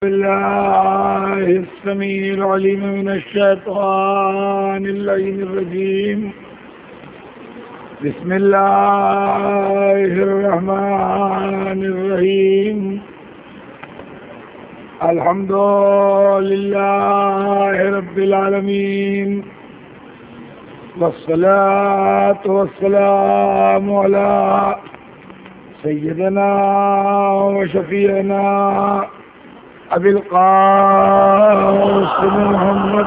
بالله السميع العليم من الشيطان اللعين الرجيم. بسم الله الرحمن الرحيم. الحمد لله رب العالمين، والصلاة والسلام على سيدنا وشفيعنا أبي القاسم محمد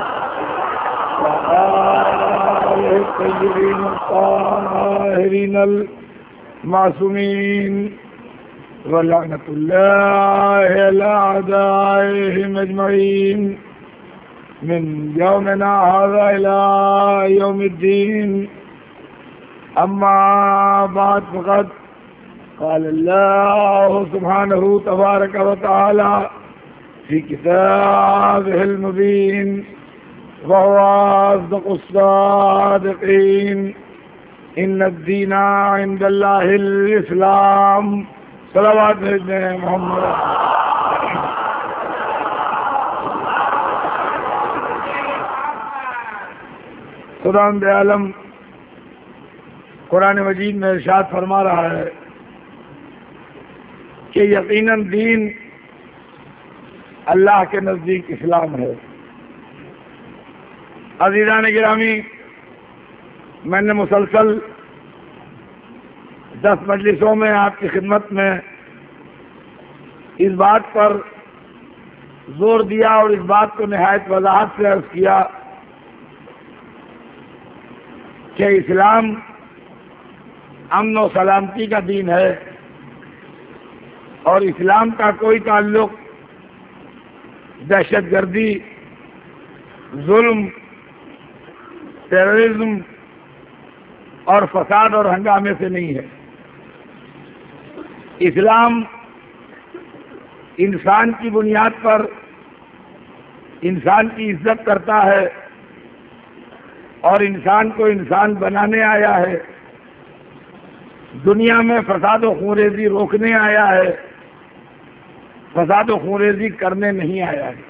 وآله الطيبين الطاهرين المعصومين، ولعنة الله على أعدائهم أجمعين من يومنا هذا إلى يوم الدين. أما بعد، فقد قال الله سبحانه تبارك وتعالى في كتابه المبين، وهو أصدق الصادقين: إن الدين عند الله الإسلام. صلوات محمد. خداوند عالم قرآن مجید میں ارشاد فرما رہا ہے کہ یقیناً دین اللہ کے نزدیک اسلام ہے. عزیزان گرامی، میں نے مسلسل 10 مجلسوں میں آپ کی خدمت میں اس بات پر زور دیا اور اس بات کو نہایت وضاحت سے عرض کیا کہ اسلام امن و سلامتی کا دین ہے، اور اسلام کا کوئی تعلق دہشت گردی، ظلم، ٹیررزم اور فساد اور ہنگامے سے نہیں ہے. اسلام انسان کی بنیاد پر انسان کی عزت کرتا ہے اور انسان کو انسان بنانے آیا ہے. دنیا میں فساد و خونریزی روکنے آیا ہے، فساد و خونریزی کرنے نہیں آیا ہے.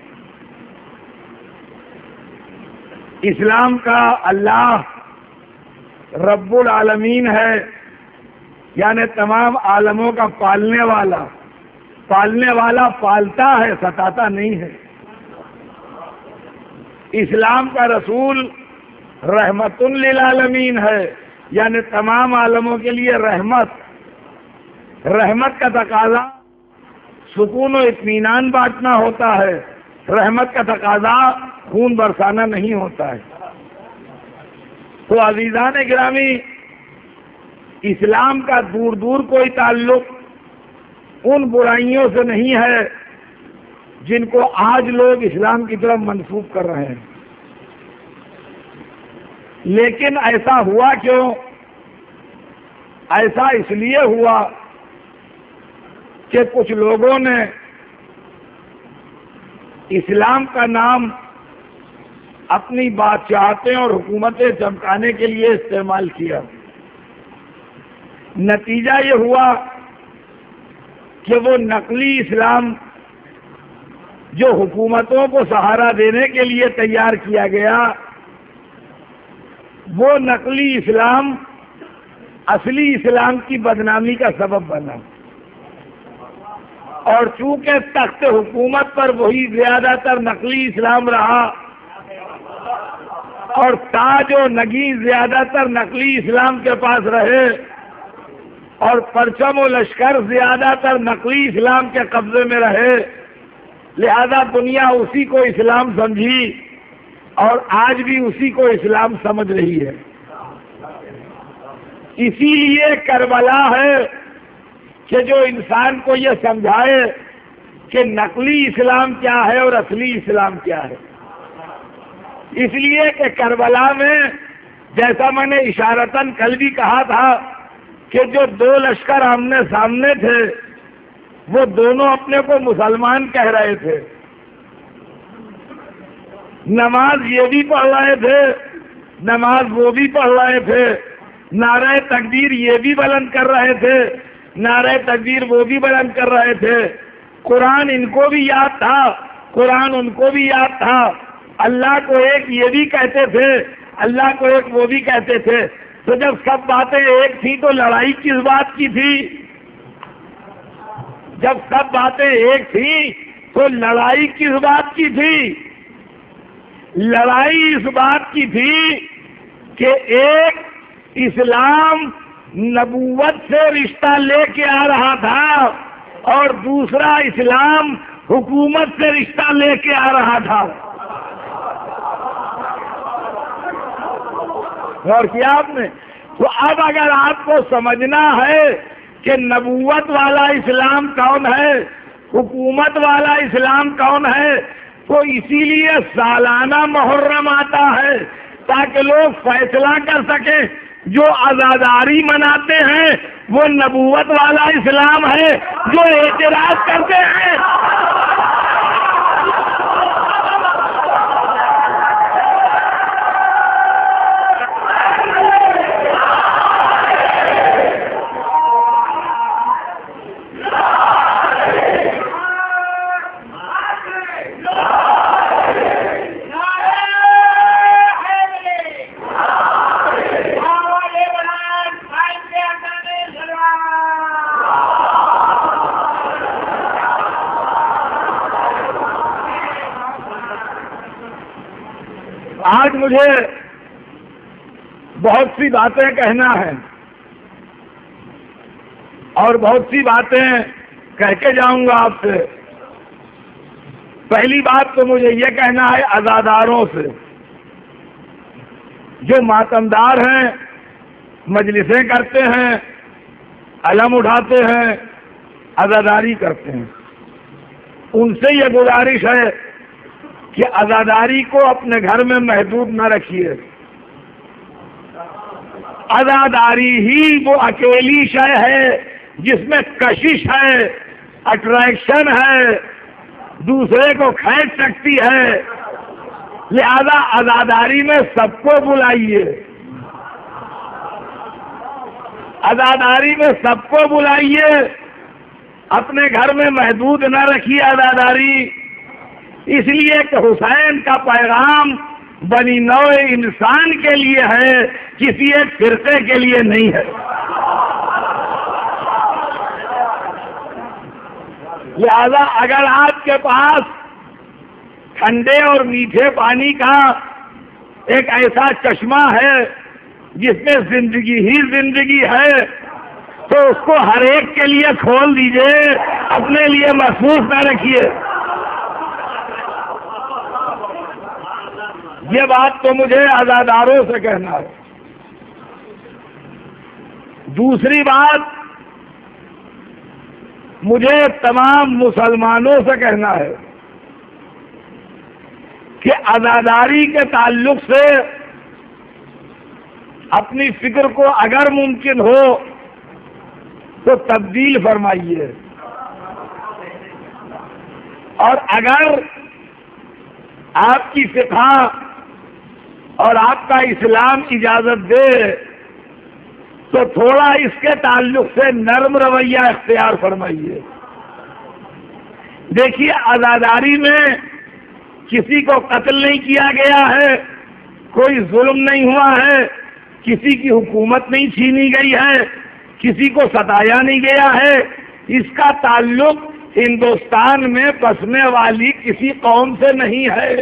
اسلام کا اللہ رب العالمین ہے، یعنی تمام عالموں کا پالنے والا پالتا ہے، ستاتا نہیں ہے. اسلام کا رسول رحمت للعالمین ہے، یعنی تمام عالموں کے لیے رحمت کا تقاضا سکون و اطمینان بانٹنا ہوتا ہے، رحمت کا تقاضا خون برسانا نہیں ہوتا ہے. تو عزیزان گرامی، اسلام کا دور دور کوئی تعلق ان برائیوں سے نہیں ہے جن کو آج لوگ اسلام کی طرف منسوب کر رہے ہیں. لیکن ایسا ہوا کیوں؟ ایسا اس لیے ہوا کہ کچھ لوگوں نے اسلام کا نام اپنی بادشاہتیں اور حکومتیں چمکانے کے لیے استعمال کیا. نتیجہ یہ ہوا کہ وہ نقلی اسلام جو حکومتوں کو سہارا دینے کے لیے تیار کیا گیا، وہ نقلی اسلام اصلی اسلام کی بدنامی کا سبب بنا. اور چونکہ تخت حکومت پر وہی زیادہ تر نقلی اسلام رہا، اور تاج و نگین زیادہ تر نقلی اسلام کے پاس رہے، اور پرچم و لشکر زیادہ تر نقلی اسلام کے قبضے میں رہے، لہذا دنیا اسی کو اسلام سمجھی اور آج بھی اسی کو اسلام سمجھ رہی ہے. اسی لیے کربلا ہے کہ جو انسان کو یہ سمجھائے کہ نقلی اسلام کیا ہے اور اصلی اسلام کیا ہے. اس لیے کہ کربلا میں، جیسا میں نے اشارتاً کل بھی کہا تھا، کہ جو 2 لشکر آمنے سامنے تھے وہ دونوں اپنے کو مسلمان کہہ رہے تھے. نماز یہ بھی پڑھ رہے تھے، نماز وہ بھی پڑھ رہے تھے، نعرہ تکبیر یہ بھی بلند کر رہے تھے، نعرہ تکبیر وہ بھی بلند کر رہے تھے، قرآن ان کو بھی یاد تھا، قرآن ان کو بھی یاد تھا، اللہ کو ایک یہ بھی کہتے تھے، اللہ کو ایک وہ بھی کہتے تھے، تو جب سب باتیں ایک تھیں تو لڑائی کس بات کی تھی؟ جب سب باتیں ایک تھیں تو لڑائی کس بات کی تھی؟ لڑائی اس بات کی تھی کہ ایک اسلام نبوت سے رشتہ لے کے آ رہا تھا اور دوسرا اسلام حکومت سے رشتہ لے کے آ رہا تھا۔ اور کیا آپ نے؟ تو اب اگر آپ کو سمجھنا ہے کہ نبوت والا اسلام کون ہے، حکومت والا اسلام کون ہے، تو اسی لیے سالانہ محرم آتا ہے تاکہ لوگ فیصلہ کر سکیں جو عزاداری مناتے ہیں وہ نبوت والا اسلام ہے، جو اعتراض کرتے ہیں آج مجھے بہت سی باتیں کہنا ہے اور بہت سی باتیں کہہ کے جاؤں گا آپ سے۔ پہلی بات تو مجھے یہ کہنا ہے عزاداروں سے، جو ماتمدار ہیں، مجلسیں کرتے ہیں، علم اٹھاتے ہیں، عزاداری کرتے ہیں، ان سے یہ گزارش ہے کہ عزاداری کو اپنے گھر میں محدود نہ رکھیے۔ عزاداری ہی وہ اکیلی شے ہے جس میں کشش ہے، اٹریکشن ہے، دوسرے کو کھینچ سکتی ہے، لہذا عزاداری میں سب کو بلائیے، عزاداری میں سب کو بلائیے، اپنے گھر میں محدود نہ رکھیے عزاداری، اس لیے کہ حسین کا پیغام بنی نوع انسان کے لیے ہے، کسی ایک فرقے کے لیے نہیں ہے۔ لہذا اگر آپ کے پاس ٹھنڈے اور میٹھے پانی کا ایک ایسا چشمہ ہے جس میں زندگی ہی زندگی ہے تو اس کو ہر ایک کے لیے کھول دیجئے، اپنے لیے محفوظ نہ رکھیے۔ یہ بات تو مجھے عزاداروں سے کہنا ہے۔ دوسری بات مجھے تمام مسلمانوں سے کہنا ہے کہ عزاداری کے تعلق سے اپنی فکر کو اگر ممکن ہو تو تبدیل فرمائیے، اور اگر آپ کی فقہ اور آپ کا اسلام اجازت دے تو تھوڑا اس کے تعلق سے نرم رویہ اختیار فرمائیے۔ دیکھیے، عزاداری میں کسی کو قتل نہیں کیا گیا ہے، کوئی ظلم نہیں ہوا ہے، کسی کی حکومت نہیں چھینی گئی ہے، کسی کو ستایا نہیں گیا ہے۔ اس کا تعلق ہندوستان میں بسنے والی کسی قوم سے نہیں ہے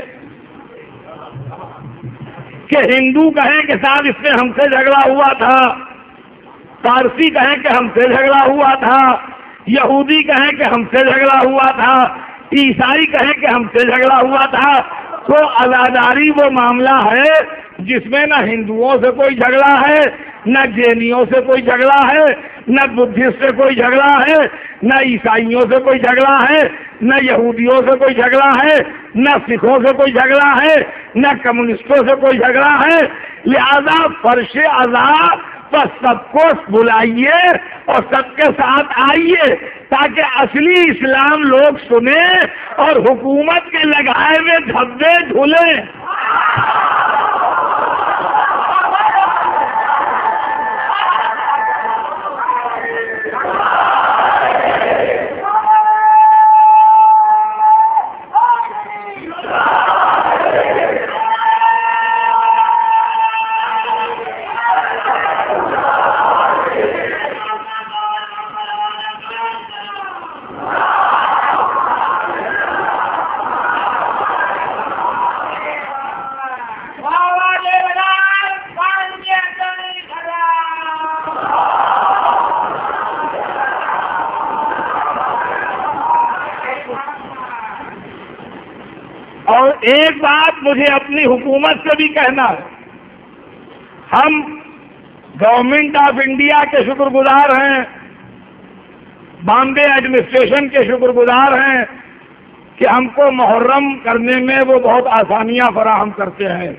کہ ہندو کہیں کہ صاحب اس میں ہم سے جھگڑا ہوا تھا، پارسی کہیں کہ ہم سے جھگڑا ہوا تھا، یہودی کہیں کہ ہم سے جھگڑا ہوا تھا، عیسائی کہیں کہ ہم سے جھگڑا ہوا تھا۔ تو عزاداری وہ معاملہ ہے جس میں نہ ہندوؤں سے کوئی جھگڑا ہے، نہ جینیوں سے کوئی جھگڑا ہے، نہ بدھسٹ سے کوئی جھگڑا ہے، نہ عیسائیوں سے کوئی جھگڑا ہے، نہ یہودیوں سے کوئی جھگڑا ہے، نہ سکھوں سے کوئی جھگڑا ہے، نہ کمیونسٹوں سے کوئی جھگڑا ہے۔ لہذا فرش عزا پر سب کو بلائیے اور سب کے ساتھ آئیے تاکہ اصلی اسلام لوگ سنیں اور حکومت کے لگائے ہوئے دھبے جھولیں۔ اور ایک بات مجھے اپنی حکومت سے بھی کہنا ہے، ہم گورنمنٹ آف انڈیا کے شکر گزار ہیں، بامبے ایڈمنسٹریشن کے شکر گزار ہیں کہ ہم کو محرم کرنے میں وہ بہت آسانیاں فراہم کرتے ہیں۔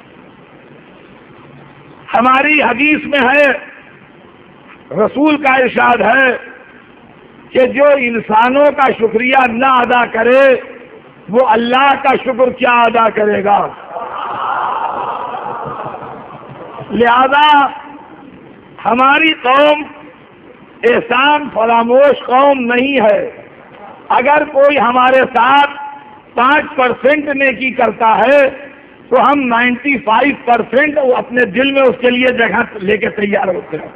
ہماری حدیث میں ہے، رسول کا ارشاد ہے کہ جو انسانوں کا شکریہ نہ ادا کرے وہ اللہ کا شکر کیا ادا کرے گا۔ لہذا ہماری قوم احسان فراموش قوم نہیں ہے۔ اگر کوئی ہمارے ساتھ 5% نیکی کرتا ہے تو ہم 95% اپنے دل میں اس کے لیے جگہ لے کے تیار ہوتے ہیں۔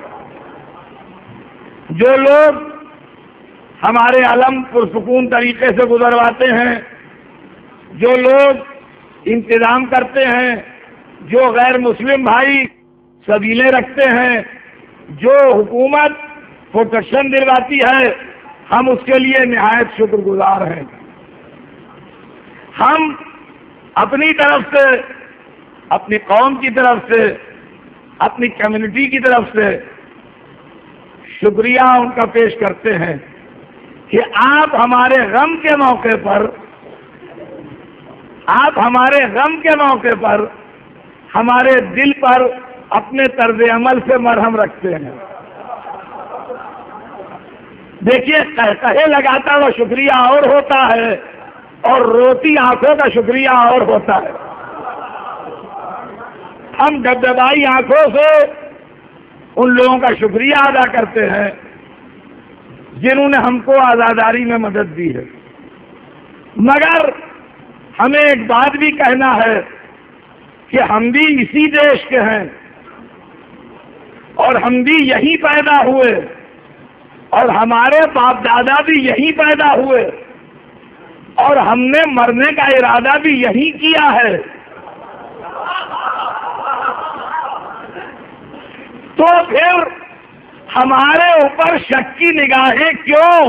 جو لوگ ہمارے علم پرسکون طریقے سے گزرواتے ہیں، جو لوگ انتظام کرتے ہیں، جو غیر مسلم بھائی سبیلیں رکھتے ہیں، جو حکومت پروٹیکشن دلواتی ہے، ہم اس کے لیے نہایت شکر گزار ہیں۔ ہم اپنی طرف سے، اپنی قوم کی طرف سے، اپنی کمیونٹی کی طرف سے شکریہ ان کا پیش کرتے ہیں کہ آپ ہمارے غم کے موقع پر ہمارے دل پر اپنے طرز عمل سے مرہم رکھتے ہیں۔ دیکھیے، کہے لگاتا ہوا شکریہ اور ہوتا ہے اور روتی آنکھوں کا شکریہ اور ہوتا ہے۔ ہم دبدبائی آنکھوں سے ان لوگوں کا شکریہ ادا کرتے ہیں جنہوں نے ہم کو آزاداری میں مدد دی ہے، مگر ہمیں ایک بات بھی کہنا ہے کہ ہم بھی اسی دیش کے ہیں اور ہم بھی یہیں پیدا ہوئے اور ہمارے باپ دادا بھی یہیں پیدا ہوئے اور ہم نے مرنے کا ارادہ بھی یہی کیا ہے۔ تو پھر ہمارے اوپر شک کی نگاہیں کیوں؟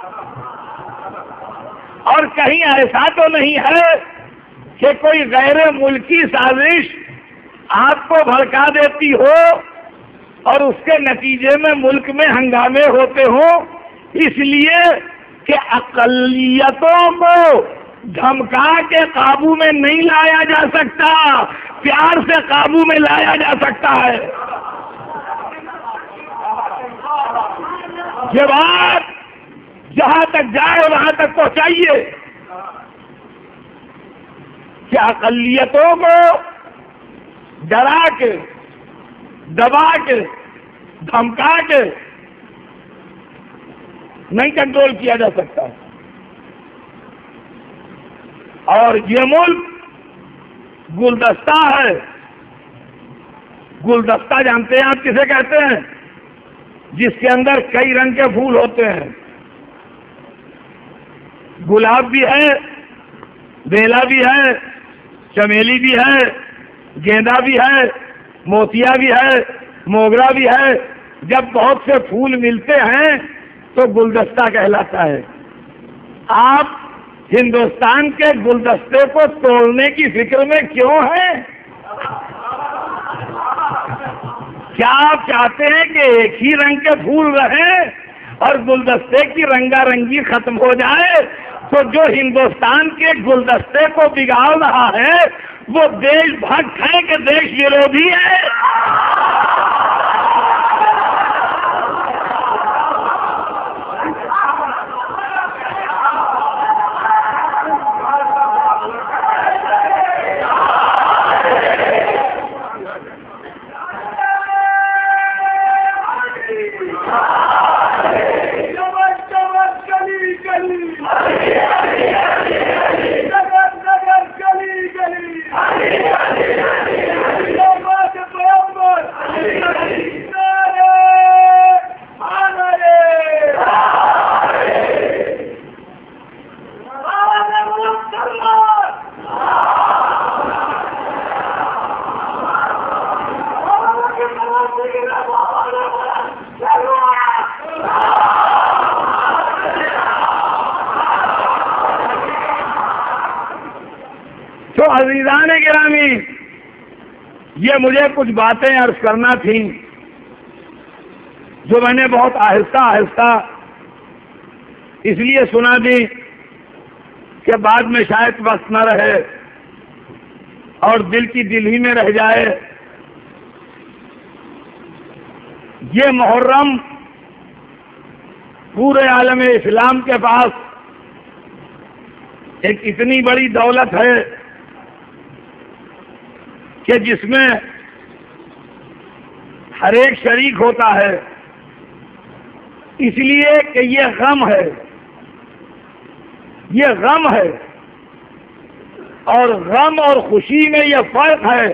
اور کہیں ایسا تو نہیں ہے کہ کوئی غیر ملکی سازش آپ کو بھڑکا دیتی ہو اور اس کے نتیجے میں ملک میں ہنگامے ہوتے ہوں، اس لیے کہ اقلیتوں کو دھمکا کے قابو میں نہیں لایا جا سکتا، پیار سے قابو میں لایا جا سکتا ہے۔ یہ بات جہاں تک جائے وہاں تک پہنچائیے کہ اقلیتوں کو ڈرا کے، دبا کے، دھمکا کے نہیں کنٹرول کیا جا سکتا۔ اور یہ ملک گلدستہ ہے۔ گلدستہ جانتے ہیں آپ کسے کہتے ہیں؟ جس کے اندر کئی رنگ کے پھول ہوتے ہیں۔ گلاب بھی ہے، بیلا بھی ہے، چمیلی بھی ہے، گیندا بھی ہے، موتیا بھی ہے، موگرا بھی ہے۔ جب بہت سے پھول ملتے ہیں تو گلدستہ کہلاتا ہے۔ آپ ہندوستان کے گلدستے کو توڑنے کی فکر میں کیوں ہیں؟ کیا آپ چاہتے ہیں کہ ایک ہی رنگ کے پھول رہیں اور گلدستے کی رنگا رنگی ختم ہو جائے؟ تو جو ہندوستان کے گلدستے کو بگاڑ رہا ہے وہ دیش بھکت ہے کہ دیش ورودھی ہے؟ تو عزیزان گرامی، یہ مجھے کچھ باتیں عرض کرنا تھیں جو میں نے بہت آہستہ آہستہ اس لیے سنا دی کہ بعد میں شاید وقت نہ رہے اور دل کی دل ہی میں رہ جائے۔ یہ محرم پورے عالم اسلام کے پاس ایک اتنی بڑی دولت ہے کہ جس میں ہر ایک شریک ہوتا ہے، اس لیے کہ یہ غم ہے، یہ غم ہے، اور غم اور خوشی میں یہ فرق ہے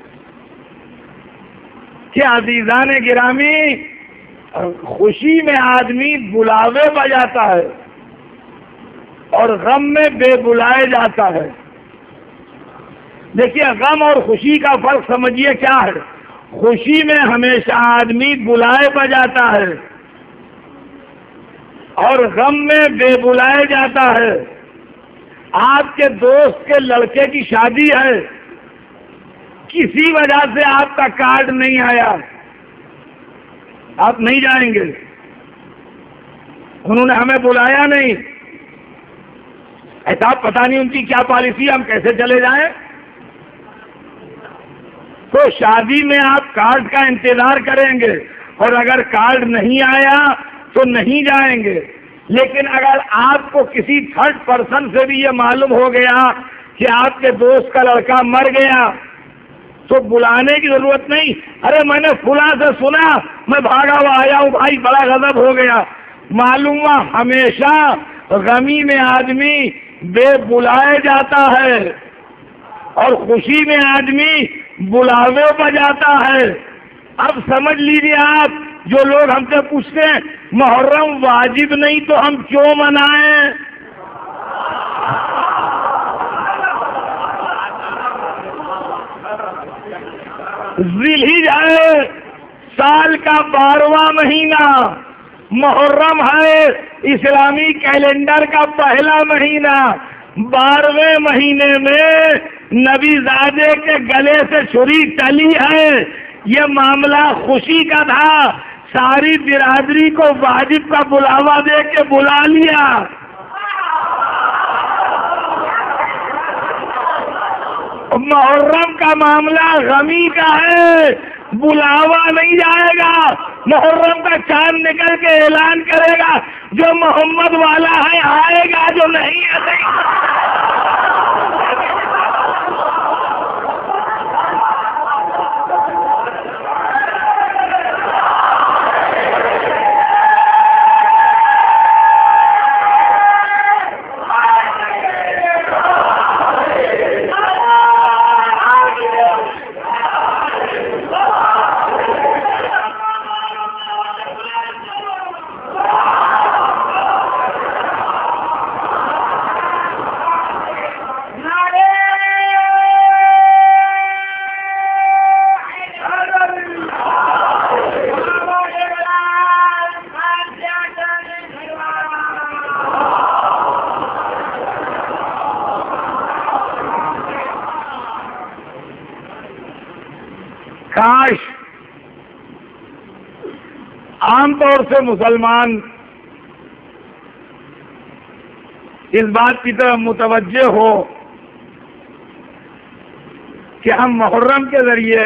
کہ عزیزان گرامی، خوشی میں آدمی بلاوے بجاتا ہے اور غم میں بے بلائے جاتا ہے۔ دیکھیے، غم اور خوشی کا فرق سمجھیے کیا ہے۔ خوشی میں ہمیشہ آدمی بلائے بجاتا ہے اور غم میں بے بلائے جاتا ہے۔ آپ کے دوست کے لڑکے کی شادی ہے، کسی وجہ سے آپ کا کارڈ نہیں آیا، آپ نہیں جائیں گے، انہوں نے ہمیں بلایا نہیں، ایسا پتہ نہیں ان کی کیا پالیسی، ہم کیسے چلے جائیں؟ تو شادی میں آپ کارڈ کا انتظار کریں گے، اور اگر کارڈ نہیں آیا تو نہیں جائیں گے۔ لیکن اگر آپ کو کسی تھرڈ پرسن سے بھی یہ معلوم ہو گیا کہ آپ کے دوست کا لڑکا مر گیا تو بلانے کی ضرورت نہیں، ارے میں نے فلاں سے سنا، میں بھاگا ہوا آیا ہوں، بھائی بڑا غضب ہو گیا۔ معلوم ہوا ہمیشہ غمی میں آدمی بے بلائے جاتا ہے اور خوشی میں آدمی بلاوے پہ جاتا ہے۔ اب سمجھ لیجیے آپ، جو لوگ ہم سے پوچھتے ہیں محرم واجب نہیں تو ہم کیوں منائیں؟ ذوالحجہ ہے، سال کا 12واں مہینہ، محرم ہے اسلامی کیلنڈر کا پہلا مہینہ۔ 12ویں مہینے میں نبی زادے کے گلے سے چھری ٹلی ہے۔ یہ معاملہ خوشی کا تھا، ساری برادری کو واجب کا بلاوا دے کے بلا لیا۔ محرم کا معاملہ غمی کا ہے، بلاوا نہیں جائے گا۔ محرم کا چاند نکل کے اعلان کرے گا جو محمد والا ہے آئے گا، جو نہیں ہے نہیں۔ کاش عام طور سے مسلمان اس بات کی طرف متوجہ ہو کہ ہم محرم کے ذریعے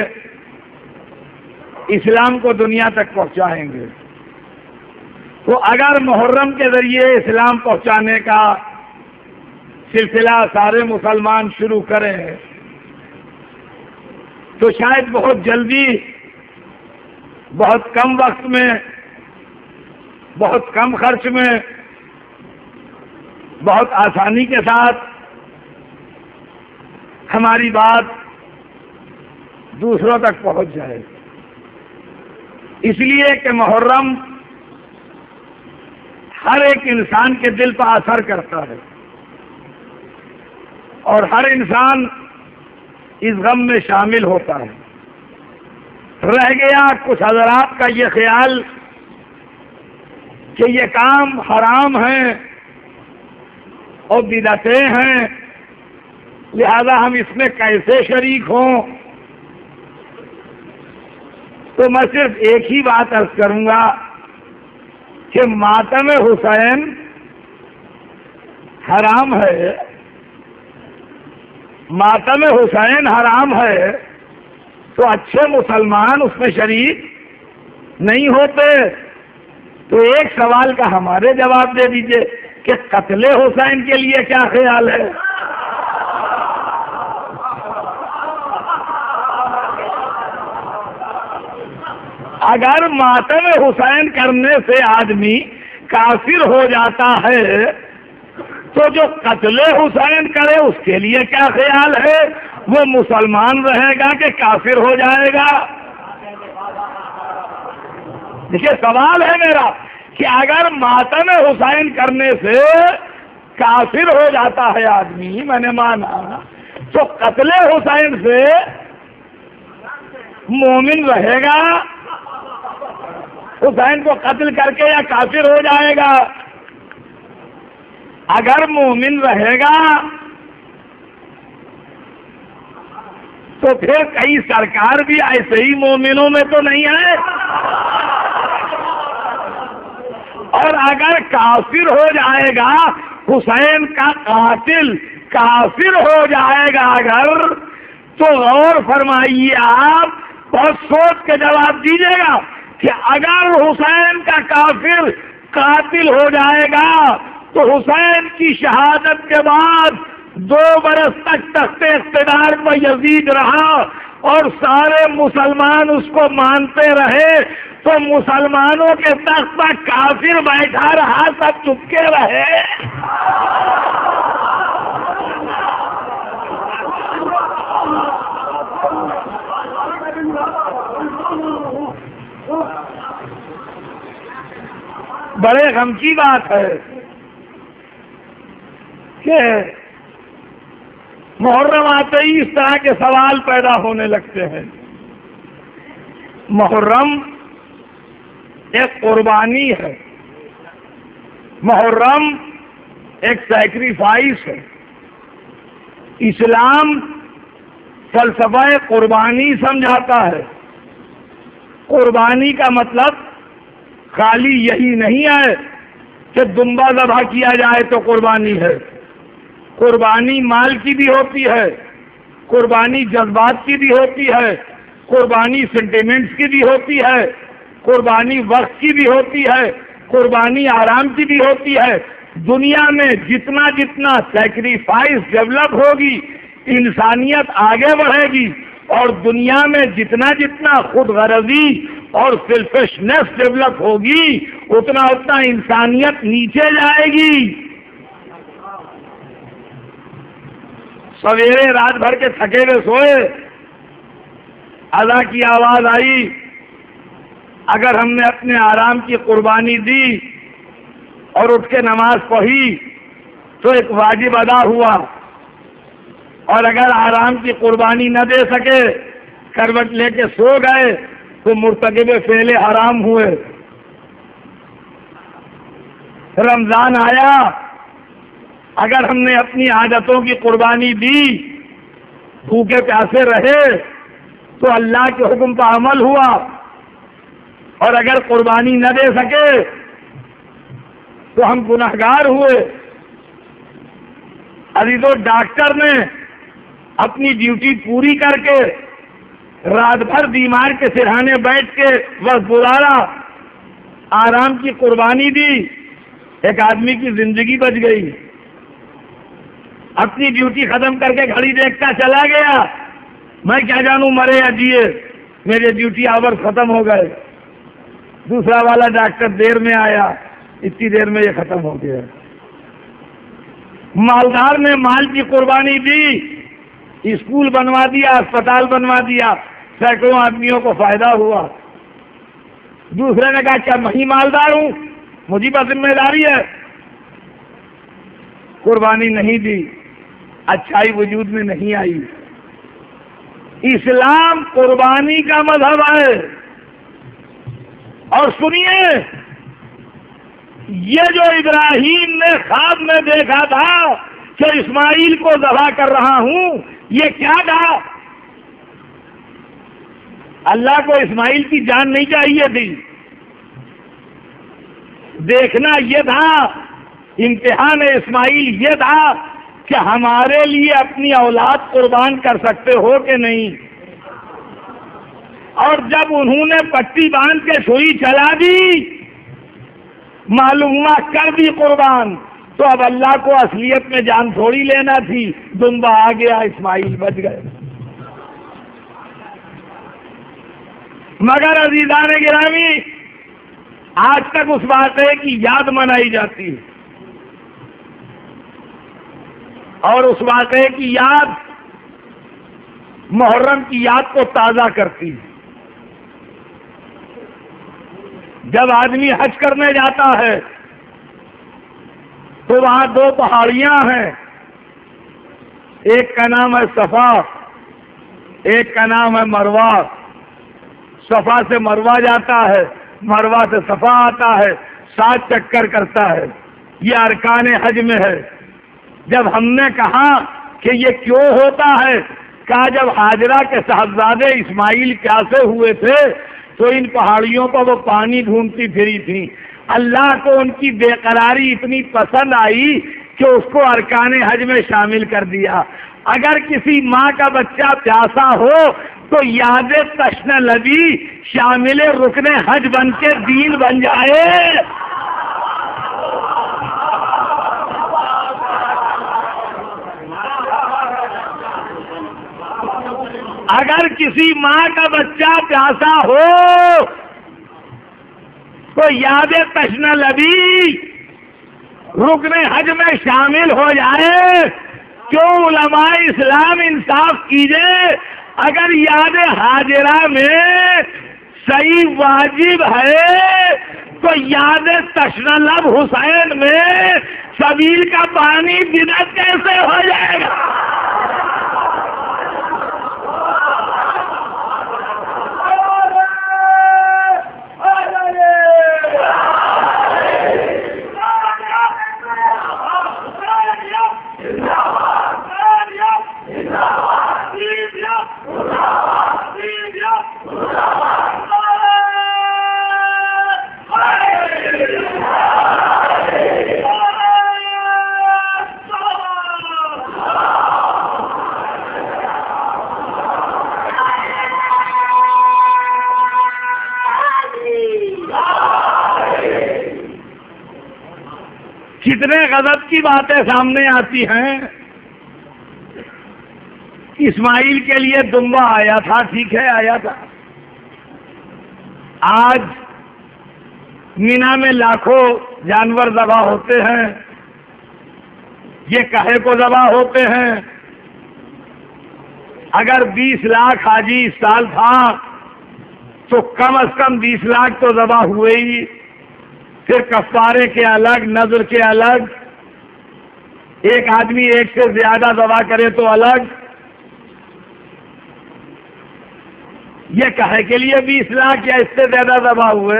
اسلام کو دنیا تک پہنچائیں گے۔ تو اگر محرم کے ذریعے اسلام پہنچانے کا سلسلہ سارے مسلمان شروع کریں تو شاید بہت جلدی، بہت کم وقت میں، بہت کم خرچ میں، بہت آسانی کے ساتھ ہماری بات دوسروں تک پہنچ جائے۔ اس لیے کہ محرم ہر ایک انسان کے دل پر اثر کرتا ہے اور ہر انسان اس غم میں شامل ہوتا ہے۔ رہ گیا کچھ حضرات کا یہ خیال کہ یہ کام حرام ہیں اور بدعتیں ہیں لہذا ہم اس میں کیسے شریک ہوں؟ تو میں صرف ایک ہی بات عرض کروں گا کہ ماتم حسین حرام ہے، ماتم حسین حرام ہے، تو اچھے مسلمان اس میں شریک نہیں ہوتے۔ تو ایک سوال کا ہمارے جواب دے دیجئے کہ قتل حسین کے لیے کیا خیال ہے؟ اگر ماتم حسین کرنے سے آدمی کافر ہو جاتا ہے تو جو قتل حسین کرے اس کے لیے کیا خیال ہے؟ وہ مسلمان رہے گا کہ کافر ہو جائے گا؟ دیکھیے سوال ہے میرا کہ اگر ماتم حسین کرنے سے کافر ہو جاتا ہے آدمی، میں نے مانا، تو قتل حسین سے مومن رہے گا حسین کو قتل کر کے یا کافر ہو جائے گا؟ اگر مومن رہے گا تو پھر کئی سرکار بھی ایسے ہی مومنوں میں تو نہیں ہے، اور اگر کافر ہو جائے گا، حسین کا قاتل کافر ہو جائے گا اگر، تو غور فرمائیے، آپ بہت سوچ کے جواب دیجیے گا کہ اگر حسین کا کافر قاتل ہو جائے گا تو حسین کی شہادت کے بعد 2 برس تک تخت اقتدار پر یزید رہا اور سارے مسلمان اس کو مانتے رہے، تو مسلمانوں کے تخت پر کافر بیٹھا رہا، سب چپکے رہے۔ بڑے غم کی بات ہے کہ محرم آتے ہی اس طرح کے سوال پیدا ہونے لگتے ہیں۔ محرم ایک قربانی ہے، محرم ایک سیکریفائس ہے۔ اسلام فلسفہ قربانی سمجھاتا ہے۔ قربانی کا مطلب خالی یہی نہیں ہے کہ دمبا ذبح کیا جائے تو قربانی ہے۔ قربانی مال کی بھی ہوتی ہے، قربانی جذبات کی بھی ہوتی ہے، قربانی سینٹیمنٹس کی بھی ہوتی ہے، قربانی وقت کی بھی ہوتی ہے، قربانی آرام کی بھی ہوتی ہے۔ دنیا میں جتنا جتنا سیکریفائس ڈیولپ ہوگی، انسانیت آگے بڑھے گی، اور دنیا میں جتنا جتنا خود غرضی اور سیلفشنس ڈیولپ ہوگی، اتنا اتنا انسانیت نیچے جائے گی۔ سویرے رات بھر کے تھکے ہوئے سوئے، اذان کی آواز آئی، اگر ہم نے اپنے آرام کی قربانی دی اور اٹھ کے نماز پڑھی تو ایک واجب ادا ہوا، اور اگر آرام کی قربانی نہ دے سکے، کروٹ لے کے سو گئے، تو مرتکب فعل حرام ہوئے۔ رمضان آیا، اگر ہم نے اپنی عادتوں کی قربانی دی، بھوکے پیاسے رہے، تو اللہ کے حکم پر عمل ہوا، اور اگر قربانی نہ دے سکے تو ہم گنہگار ہوئے۔ عزیزو، ڈاکٹر نے اپنی ڈیوٹی پوری کر کے رات بھر بیمار کے سرہانے بیٹھ کے وقت گزارا، آرام کی قربانی دی، ایک آدمی کی زندگی بچ گئی۔ اپنی ڈیوٹی ختم کر کے گھڑی دیکھتا چلا گیا، میں کیا جانوں مرے یا جیے، میرے ڈیوٹی آور ختم ہو گئے۔ دوسرا والا ڈاکٹر دیر میں آیا، اتنی دیر میں یہ ختم ہو گیا۔ مالدار نے مال کی قربانی دی، اسکول بنوا دیا، اسپتال بنوا دیا، سینکڑوں آدمیوں کو فائدہ ہوا۔ دوسرے نے کہا کیا میں مالدار ہوں، مجھے پر ذمہ داری ہے، قربانی نہیں دی، اچھائی وجود میں نہیں آئی۔ اسلام قربانی کا مذہب ہے، اور سنیے، یہ جو ابراہیم نے خواب میں دیکھا تھا کہ اسماعیل کو ذبح کر رہا ہوں، یہ کیا تھا؟ اللہ کو اسماعیل کی جان نہیں چاہیے تھی، دیکھنا یہ تھا، امتحان اسماعیل یہ تھا کہ ہمارے لیے اپنی اولاد قربان کر سکتے ہو کہ نہیں۔ اور جب انہوں نے پٹی باندھ کے سوئی چلا دی، معلوم کر دی قربان، تو اب اللہ کو اصلیت میں جان تھوڑی لینا تھی، دمبا آ گیا، اسماعیل بچ گئے۔ مگر عزیزان گرامی، آج تک اس واقعے کی یاد منائی جاتی ہے، اور اس واقعے کی یاد محرم کی یاد کو تازہ کرتی ہے۔ جب آدمی حج کرنے جاتا ہے تو وہاں دو پہاڑیاں ہیں، ایک کا نام ہے صفا، ایک کا نام ہے مروہ۔ صفا سے مروہ جاتا ہے، مروہ سے صفا آتا ہے، 7 چکر کرتا ہے، یہ ارکان حج میں ہے۔ جب ہم نے کہا کہ یہ کیوں ہوتا ہے، کہا جب ہاجرہ کے صاحبزادے اسماعیل پیاسے ہوئے تھے تو ان پہاڑیوں پر وہ پانی ڈھونڈتی پھری تھی، اللہ کو ان کی بے قراری اتنی پسند آئی کہ اس کو ارکان حج میں شامل کر دیا۔ اگر کسی ماں کا بچہ پیاسا ہو تو یاد تشن لبی شامل رکن حج بن کے دین بن جائے۔ اگر کسی ماں کا بچہ پیاسا ہو تو یاد تشن لبی رکن حج میں شامل ہو جائے۔ کیوں علماء اسلام انصاف کیجئے، اگر یاد حاجرہ میں صحیح واجب ہے تو یاد تشن لب حسین میں سبیل کا پانی بدعت کیسے ہو جائے گا؟ کتنے غضب کی باتیں سامنے آتی ہیں۔ اسماعیل کے لیے دمبا آیا تھا، ٹھیک ہے آیا تھا، آج مینا میں لاکھوں جانور ذبح ہوتے ہیں، یہ کہے کو ذبح ہوتے ہیں۔ اگر 20 لاکھ حاجی اس سال تھا تو کم از کم 20 لاکھ تو ذبح ہوئے ہی، پھر کفارے کے الگ، نذر کے الگ، ایک آدمی ایک سے زیادہ ذبح کرے تو الگ۔ یہ کہے کے لیے 20 لاکھ یا اس سے زیادہ ذبح ہوئے،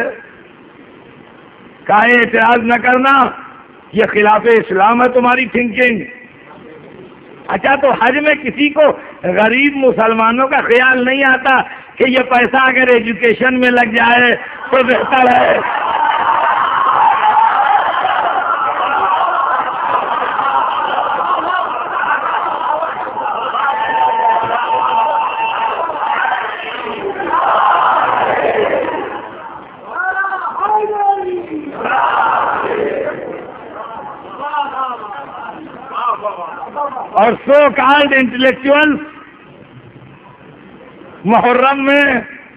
کہے اعتراض نہ کرنا، یہ خلاف اسلام ہے تمہاری تھنکنگ۔ اچھا تو حج میں کسی کو غریب مسلمانوں کا خیال نہیں آتا کہ یہ پیسہ اگر ایجوکیشن میں لگ جائے تو بہتر ہے؟ اور سو کالڈ انٹلیکچوئل محرم میں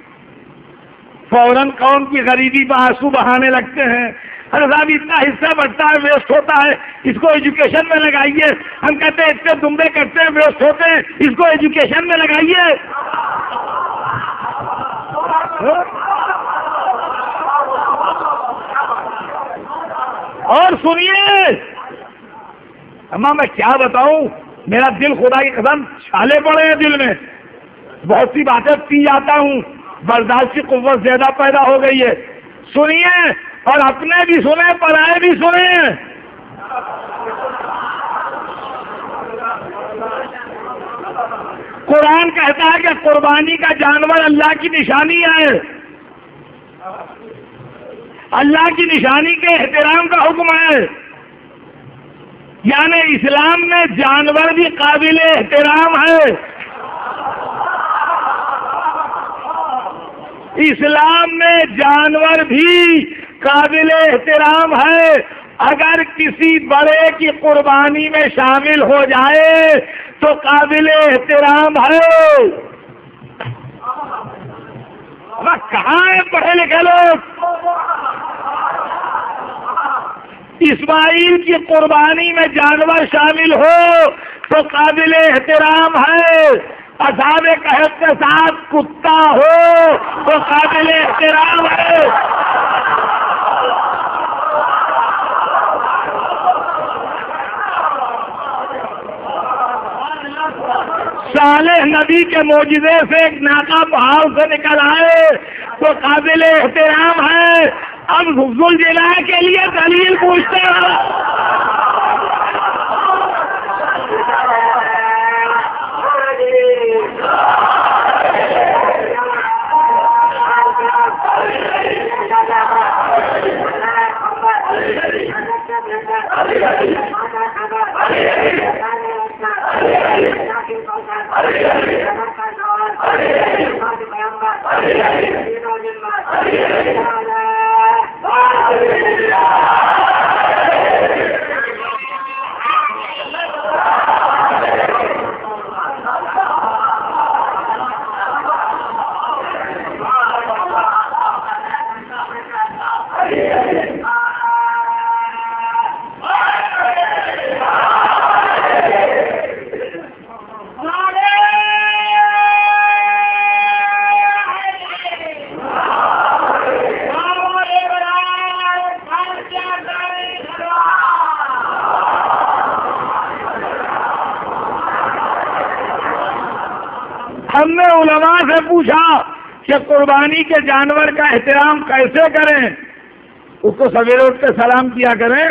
فوراً قوم کی غریبی پر آنسو بہانے لگتے ہیں۔ ارے صاحب اتنا حصہ بڑھتا ہے، ویسٹ ہوتا ہے، اس کو ایجوکیشن میں لگائیے۔ ہم کہتے ہیں اتنے دمبے کرتے ہیں، ویسٹ ہوتے ہیں، اس کو ایجوکیشن میں لگائیے۔ اور سنیے، اما میں کیا بتاؤں، میرا دل خدا کی قسم چھالے پڑے ہیں دل میں، بہت سی باتیں پی جاتا ہوں، برداشت کی قوت زیادہ پیدا ہو گئی ہے۔ سنیے اور اپنے بھی سنیں، پرائے بھی سنیں۔ قرآن کہتا ہے کہ قربانی کا جانور اللہ کی نشانی ہے، اللہ کی نشانی کے احترام کا حکم ہے، یعنی اسلام میں جانور بھی قابل احترام ہے، اسلام میں جانور بھی قابل احترام ہے، اگر کسی بڑے کی قربانی میں شامل ہو جائے تو قابل احترام ہے۔ کہاں ہیں پڑھے لکھے لوگ؟ اسماعیل کی قربانی میں جانور شامل ہو تو قابل احترام ہے، اصحاب کہف کے ساتھ کتا ہو تو قابل احترام ہے۔ صالح نبی کے معجزے سے ایک ناقہ پہاڑ سے نکل آئے تو قابل احترام ہے۔ اب ذوالجلال کے لیے دلیل پوچھتے ہیں۔ ہم نے علماء سے پوچھا کہ قربانی کے جانور کا احترام کیسے کریں؟ اس کو سویرے اٹھ کے سلام کیا کریں،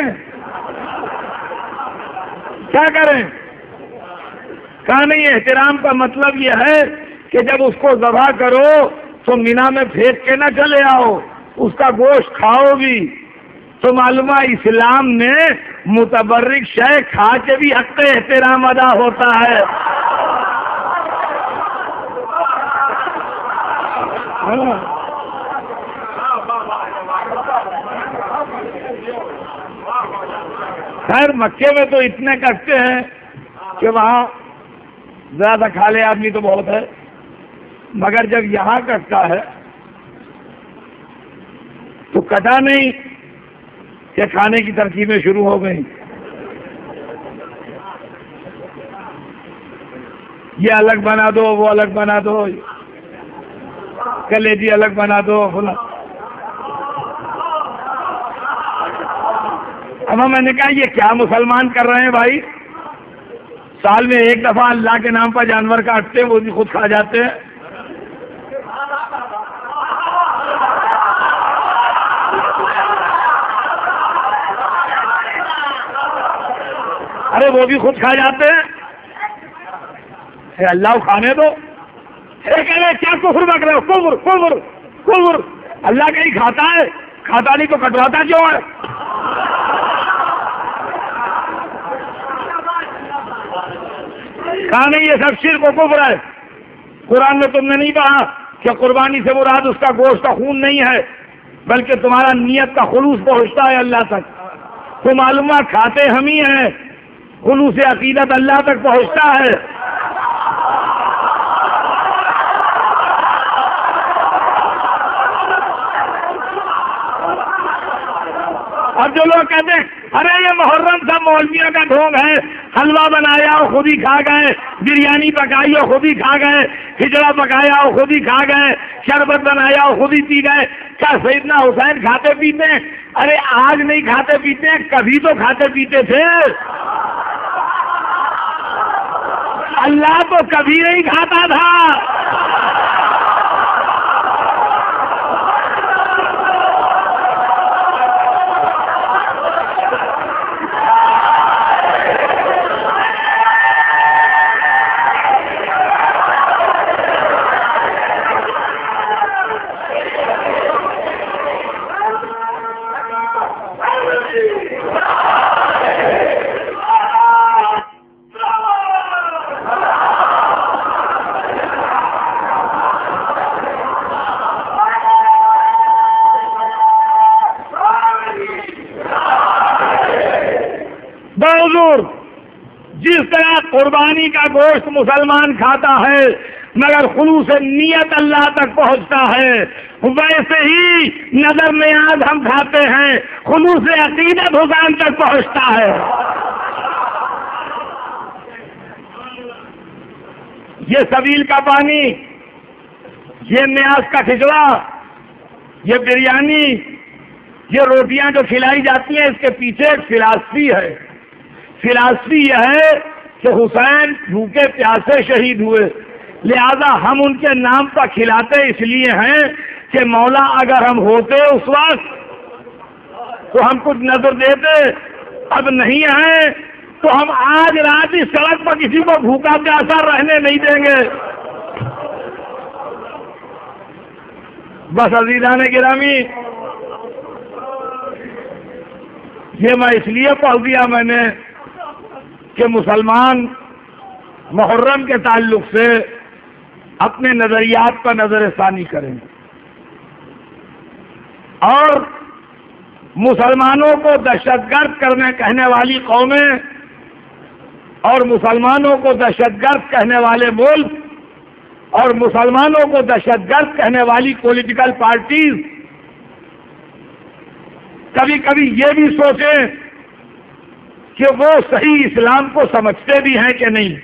کیا کریں؟ کہا نہیں، احترام کا مطلب یہ ہے کہ جب اس کو ذبح کرو تو مینا میں پھینک کے نہ چلے آؤ، اس کا گوشت کھاؤ بھی۔ تو معلومہ اسلام میں متبرک شے کھا کے بھی حق احترام ادا ہوتا ہے۔ خیر مکے میں تو اتنے کٹتے ہیں کہ وہاں زیادہ کھا لے آدمی تو بہت ہے، مگر جب یہاں کٹتا ہے تو کٹا نہیں کہ کھانے کی ترکیبیں شروع ہو گئیں، یہ الگ بنا دو، وہ الگ بنا دو، کلیجی الگ بنا دو، فلاں۔ اب میں نے کہا یہ کیا مسلمان کر رہے ہیں بھائی؟ سال میں ایک دفعہ اللہ کے نام پر جانور کاٹتے ہیں، وہ بھی خود کھا جاتے ہیں۔ ارے وہ بھی خود کھا جاتے ہیں، اللہ کو کھانے دو۔ کیا کفر بک رہے ہو؟ کفر کفر کفر، اللہ کہیں کھاتا ہے؟ کھاتا نہیں تو کٹواتا کیوں ہے؟ کہا نہیں یہ سب شرک و کفر ہے۔ قرآن میں تم نے نہیں کہا کہ قربانی سے مراد اس کا گوشت کا خون نہیں ہے، بلکہ تمہارا نیت کا خلوص پہنچتا ہے اللہ تک۔ تو معلومات کھاتے ہم ہی ہیں، خلوص عقیدت اللہ تک پہنچتا ہے۔ اب جو لوگ کہتے ہیں ارے یہ محرم تھا، مولویوں کا ڈھونگ ہے، حلوہ بنایا اور خود ہی کھا گئے، بریانی پکائی اور خود ہی کھا گئے، کھچڑا پکایا اور خود ہی کھا گئے، شربت بنایا اور خود ہی پی گئے، کیا سیدنا حسین کھاتے پیتے ہیں؟ ارے آج نہیں کھاتے پیتے ہیں، کبھی تو کھاتے پیتے تھے۔ اللہ تو کبھی نہیں کھاتا تھا۔ قربانی کا گوشت مسلمان کھاتا ہے مگر خلوص نیت اللہ تک پہنچتا ہے، ویسے ہی نظر نیاز ہم کھاتے ہیں، خلوص عقیدت حسین تک پہنچتا ہے۔ یہ سبیل کا پانی، یہ نیاز کا کھچڑا، یہ بریانی، یہ روٹیاں جو کھلائی جاتی ہیں، اس کے پیچھے ایک فلاسفی ہے۔ فلاسفی یہ ہے کہ حسین بھوکے پیاسے شہید ہوئے، لہذا ہم ان کے نام پر کھلاتے اس لیے ہیں کہ مولا اگر ہم ہوتے اس وقت تو ہم کچھ نظر دیتے، اب نہیں ہیں تو ہم آج رات اس سڑک پر کسی کو بھوکا پیاسا رہنے نہیں دیں گے۔ بس عزیزان گرامی، یہ میں اس لیے پڑھ دیا میں نے کہ مسلمان محرم کے تعلق سے اپنے نظریات پر نظر ثانی کریں اور مسلمانوں کو دہشت گرد کہنے والی قومیں اور مسلمانوں کو دہشت گرد کہنے والے ملک اور مسلمانوں کو دہشت گرد کہنے والی پولیٹیکل پارٹیز کبھی کبھی یہ بھی سوچیں کہ وہ صحیح اسلام کو سمجھتے بھی ہیں کہ نہیں،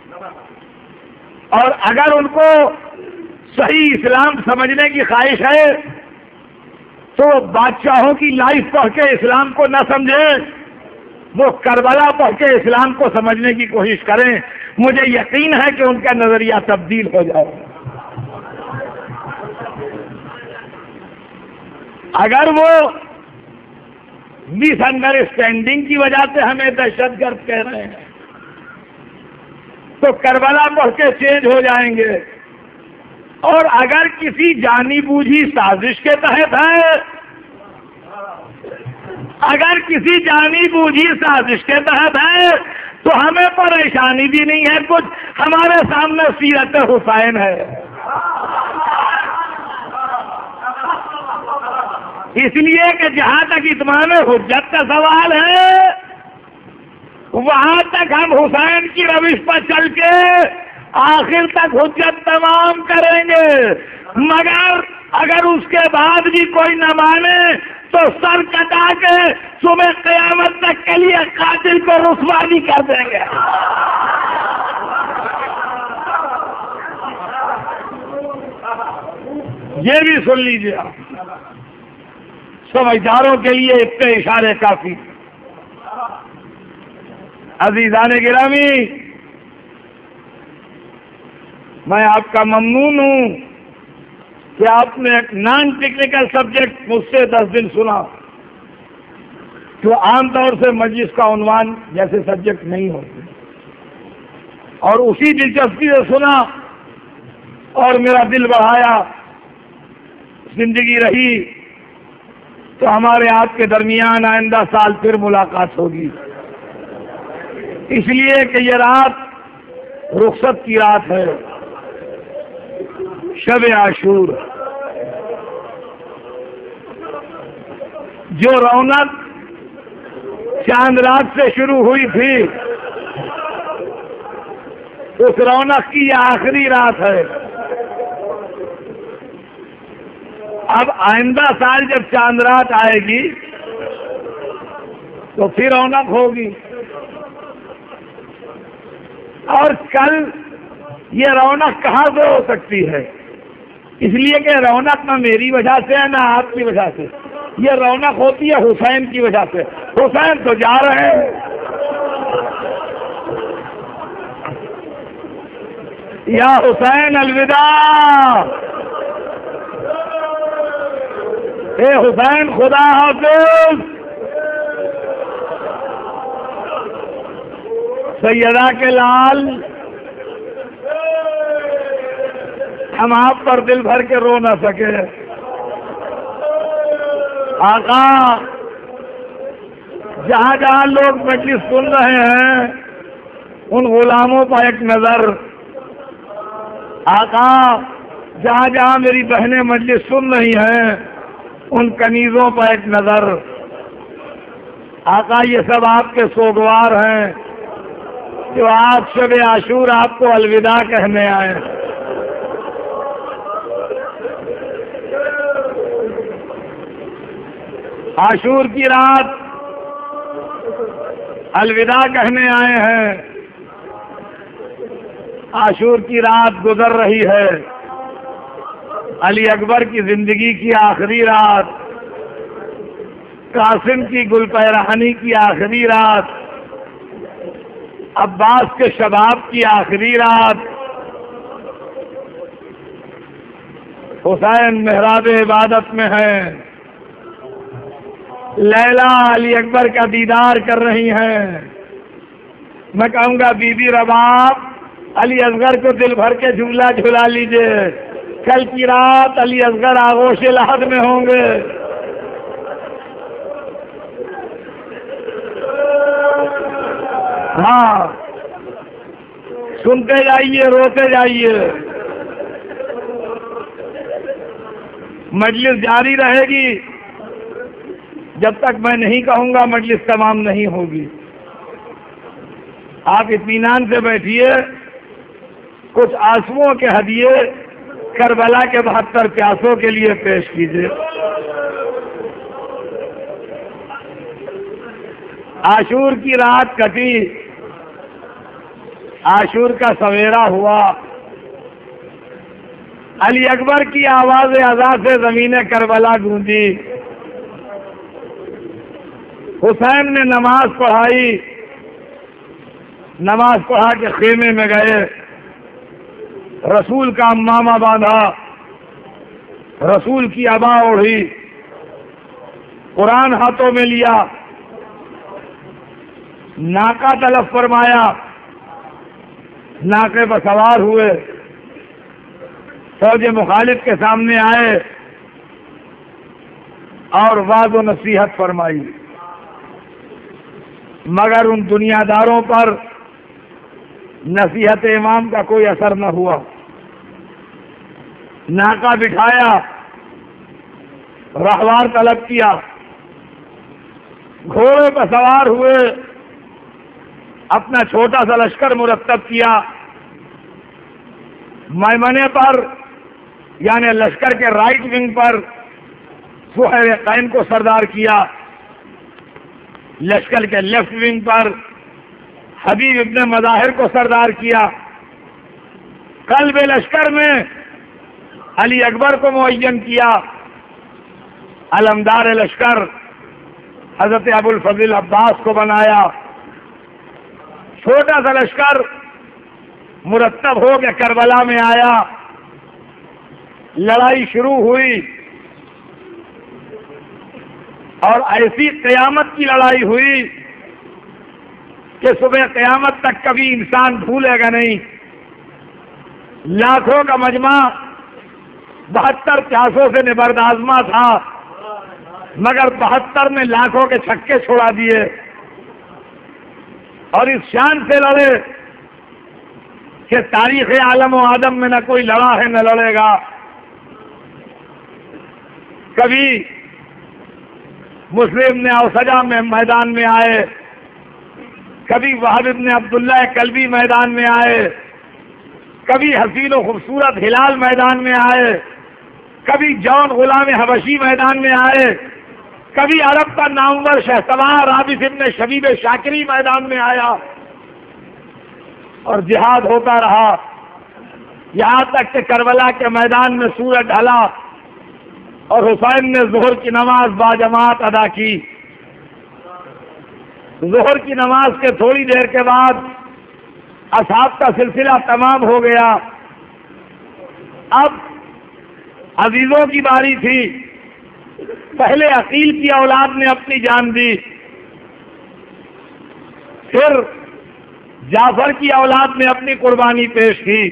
اور اگر ان کو صحیح اسلام سمجھنے کی خواہش ہے تو بادشاہوں کی لائف پڑھ کے اسلام کو نہ سمجھیں، وہ کربلا پڑھ کے اسلام کو سمجھنے کی کوشش کریں۔ مجھے یقین ہے کہ ان کا نظریہ تبدیل ہو جائے۔ اگر وہ مس انڈرسٹینڈنگ کی وجہ سے ہمیں دہشت گرد کہہ رہے ہیں تو کربلا پڑھ کے چینج ہو جائیں گے، اور اگر کسی جانی بوجھی سازش کے تحت ہے، اگر کسی جانی بوجھی سازش کے تحت ہے تو ہمیں پریشانی بھی نہیں ہے کچھ، ہمارے سامنے سیرت حسین ہے۔ اس لیے کہ جہاں تک اتمام حجت کا سوال ہے وہاں تک ہم حسین کی روش پر چل کے آخر تک حجت تمام کریں گے، مگر اگر اس کے بعد بھی کوئی نہ مانے تو سر کٹا کے صبح قیامت تک کے لیے قاتل کو رسوا بھی کر دیں گے۔ یہ بھی سن لیجیے، سمجھداروں کے لیے اتنے اشارے کافی۔ عزیزان گرامی، میں آپ کا ممنون ہوں کہ آپ نے ایک نان ٹیکنیکل سبجیکٹ مجھ سے 10 دن سنا، جو عام طور سے مجلس کا عنوان جیسے سبجیکٹ نہیں ہوتے، اور اسی دلچسپی سے سنا اور میرا دل بڑھایا۔ زندگی رہی تو ہمارے آپ کے درمیان آئندہ سال پھر ملاقات ہوگی، اس لیے کہ یہ رات رخصت کی رات ہے، شب عاشور۔ جو رونق چاند رات سے شروع ہوئی تھی اس رونق کی یہ آخری رات ہے۔ اب آئندہ سال جب چاند رات آئے گی تو پھر رونق ہوگی، اور کل یہ رونق کہاں سے ہو سکتی ہے؟ اس لیے کہ رونق نہ میری وجہ سے ہے نہ آپ کی وجہ سے، یہ رونق ہوتی ہے حسین کی وجہ سے۔ حسین تو جا رہے ہیں، یا حسین الوداع، اے حسین خدا حافظ۔ سیدہ کے لال، ہم آپ پر دل بھر کے رو نہ سکے۔ آقا، جہاں جہاں لوگ مجلس سن رہے ہیں ان غلاموں پر ایک نظر۔ آقا، جہاں جہاں میری بہنیں مجلس سن رہی ہیں ان کنیزوں پر ایک نظر۔ آقا، یہ سب آپ کے سوگوار ہیں، جو آج شب عاشور آپ کو الوداع کہنے آئے. عاشور کی رات الوداع کہنے آئے ہیں. عاشور کی رات گزر رہی ہے، علی اکبر کی زندگی کی آخری رات، قاسم کی گل پیرہانی کی آخری رات، عباس کے شباب کی آخری رات. حسین محراب عبادت میں ہیں، لیلا علی اکبر کا دیدار کر رہی ہیں. میں کہوں گا بی بی رباب علی اصغر کو دل بھر کے جھولا جھلا لیجئے، کل کی رات علی اصغر آغوش لحد میں ہوں گے. ہاں، سنتے جائیے، روتے جائیے. مجلس جاری رہے گی جب تک میں نہیں کہوں گا مجلس تمام نہیں ہوگی. آپ اطمینان سے بیٹھیے. کچھ آنسوؤں کے ہدیے کربلا کے 72 پیاسوں کے لیے پیش کیجیے. عاشور کی رات کٹی، عاشور کا سویرا ہوا. علی اکبر کی آواز اذاں سے زمین کربلا گونجی. حسین نے نماز پڑھائی، نماز پڑھا کے خیمے میں گئے، رسول کا امامہ باندھا، رسول کی عبا اوڑھی، قرآن ہاتھوں میں لیا، ناکا طلب فرمایا، ناکے پر سوار ہوئے، فوج مخالف کے سامنے آئے اور وعظ و نصیحت فرمائی. مگر ان دنیا داروں پر نصیحت امام کا کوئی اثر نہ ہوا. ناکا بٹھایا، رہوار طلب کیا، گھوڑے پر سوار ہوئے، اپنا چھوٹا سا لشکر مرتب کیا. میمنے پر یعنی لشکر کے رائٹ ونگ پر سہیل قین کو سردار کیا، لشکر کے لیفٹ ونگ پر حبیب ابن مظاہر کو سردار کیا. قلب لشکر میں علی اکبر کو معین کیا. علمدار لشکر حضرت ابو الفضل عباس کو بنایا. چھوٹا سا لشکر مرتب ہو کے کربلا میں آیا. لڑائی شروع ہوئی اور ایسی قیامت کی لڑائی ہوئی کہ صبح قیامت تک کبھی انسان بھولے گا نہیں. لاکھوں کا مجمع 72 پیاسوں سے نبردآزما تھا، مگر 72 نے لاکھوں کے چھکے چھوڑا دیے اور اس شان سے لڑے کہ تاریخ عالم و آدم میں نہ کوئی لڑا ہے نہ لڑے گا. کبھی مسلم نے اوسجا میں میدان میں آئے، کبھی وہب ابن عبداللہ کلبی میدان میں آئے، کبھی حسین و خوبصورت ہلال میدان میں آئے، کبھی جون غلام حبشی میدان میں آئے، کبھی عرب کا نامور شہسوار رابط ابن شبیب شاکری میدان میں آیا اور جہاد ہوتا رہا. یہاں تک کہ کربلا کے میدان میں سورج ڈھلا اور حسین نے ظہر کی نماز باجماعت ادا کی. ظہر کی نماز کے تھوڑی دیر کے بعد اصحاب کا سلسلہ تمام ہو گیا. اب عزیزوں کی باری تھی. پہلے عقیل کی اولاد نے اپنی جان دی، پھر جعفر کی اولاد نے اپنی قربانی پیش کی،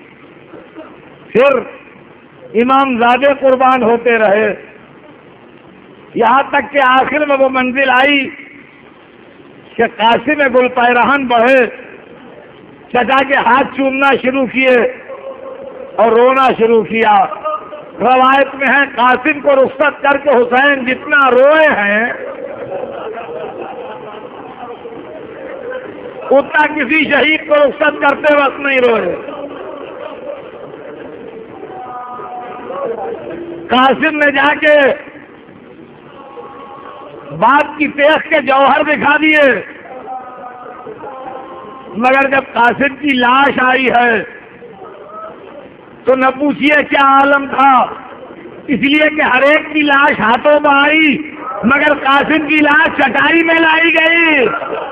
پھر امام زادے قربان ہوتے رہے، یہاں تک کہ آخر میں وہ منزل آئی کہ قاسم گل پیرہن بڑھے، چچا کے ہاتھ چومنا شروع کیے اور رونا شروع کیا. روایت میں ہے قاسم کو رخصت کر کے حسین جتنا روئے ہیں اتنا کسی شہید کو رخصت کرتے وقت نہیں روئے۔ قاسم نے جا کے بات کی پیخ کے جوہر دکھا دیے، مگر جب قاسم کی لاش آئی ہے تو نہ پوچھئے کیا عالم تھا، اس لیے کہ ہر ایک کی لاش ہاتھوں میں آئی مگر قاسم کی لاش چٹائی میں لائی گئی۔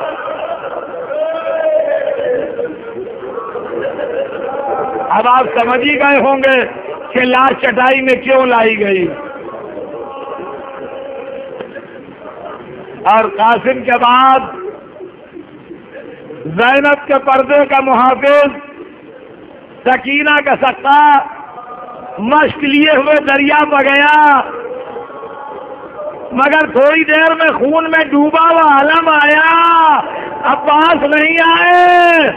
اب آپ سمجھ ہی گئے ہوں گے کہ لاش چٹائی میں کیوں لائی گئی۔ اور قاسم کے بعد زینب کے پردے کا محافظ سکینہ کا سکا مشق لیے ہوئے دریا پہ گیا، مگر تھوڑی دیر میں خون میں ڈوبا ہوا عالم آیا، عباس نہیں آئے۔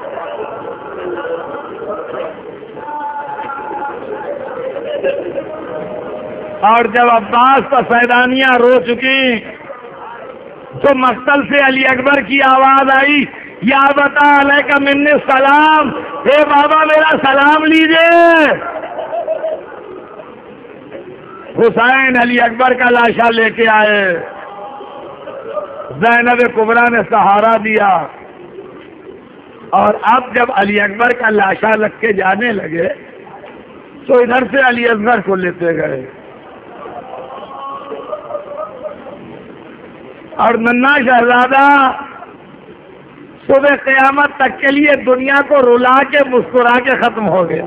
اور جب عباس کا سیدانیاں رو چکی تو مقتل سے علی اکبر کی آواز آئی، یا بتا علیکہ منی السلام، اے بابا میرا سلام لیجئے۔ حسین علی اکبر کا لاشا لے کے آئے، زینب کبریٰ نے سہارا دیا، اور اب جب علی اکبر کا لاشا لگ کے جانے لگے تو ادھر سے علی اصغر کو لیتے گئے، اور ننھا شہزادہ صبح قیامت تک کے لیے دنیا کو رلا کے مسکرا کے ختم ہو گیا۔